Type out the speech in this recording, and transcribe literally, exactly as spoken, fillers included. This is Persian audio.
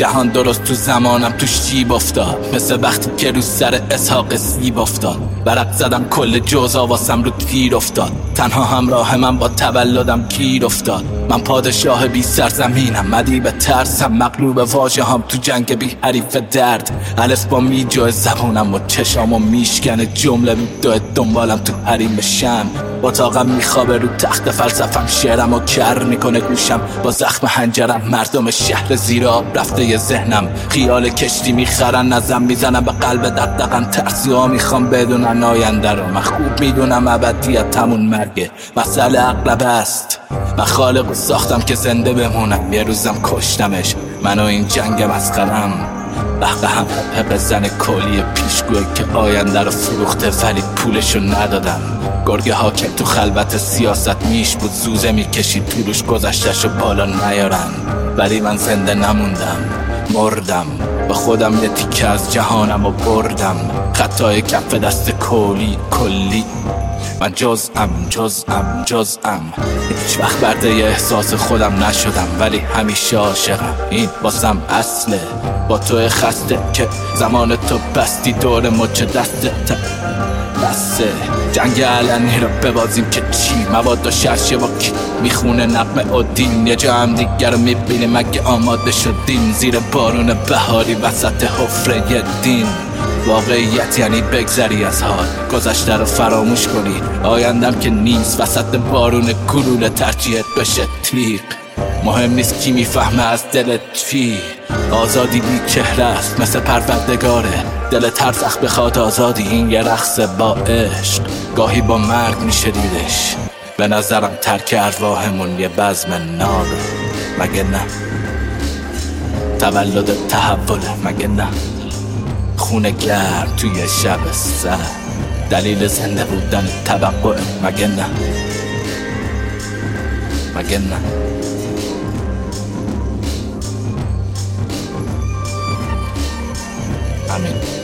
جهان درست تو زمانم تو شیب افتاد، مثل وقتی که رو سر اسحاق سیب افتاد. برق زدم کل جوزا واسم رو تیر افتاد، تنها همراه من با تولدم گیر افتاد. من پادشاه بی سرزمینم، مدیب ترسم، مغلوب واژه هم تو جنگ بی حریف درد. الف با می جای زبونم و چشامو میشکنه، جمله میدوه دنبالم تو حریم شم. با طاقم میخوابه رو تخت فلسفم، شعرم و کر میکنه گوشم با زخم حنجرم. مردم شهر زیر آب رفته ی ذهنم، خیال کشتی میخرن ازم، میزنم به قلب دقدقم. ترسی ها میخوام بدونن آینده رو، من خوب میدونم ابدیت همون مرگه، مسئله اغلب است. من خالقو ساختم که زنده بمونم، یه روزم کشتمش، من و این جنگ مسخرم. بحقه هم حقه زن کلی پیشگوه که آینده رو فروخته ولی پولشو ندادم. گرگ حاکم تو خلوت سیاست میش بود، زوزه میکشید طولوش گذشتشو بالا نیارن. ولی من زنده نموندم، مردم، با خودم یه تیکه از جهانم و بردم. خطای کف دست کلی کلی، من جز'م جز'م جز'م. هیچ وقت برده یه احساس خودم نشدم، ولی همیشه عاشقم، این واسم اصله. با تو خسته که زمان تو بستی دور مچ دستت بسه. جنگ علنی رو ببازیم که چی، مواد و شرشه با کی میخونه نغمه و دین. یه جا هم دیگر رو میبینیم اگه آماده شدیم، زیر بارون بهاری وسط حفره دین. واقعیت یعنی بگذری از حال، گذشته رو فراموش کنی، آیندم که نیست وسط بارون گلوله ترجیحت بشه تیغ. مهم نیست کی میفهمه از دلت چی، آزادی بی چهره است مثل پروردگاره. دلت هر وقت بخواد آزادی، این یه رقص با عشق، گاهی با مرگ میشه دیدش. به نظرم ترک ارواحمون یه بزم نابه، مگه نه؟ تولد تحوله، مگه نه؟ خونه گرم توی شب سر، دلیل زنده بودن توقع، مگه نه؟ مگه نه؟ همین.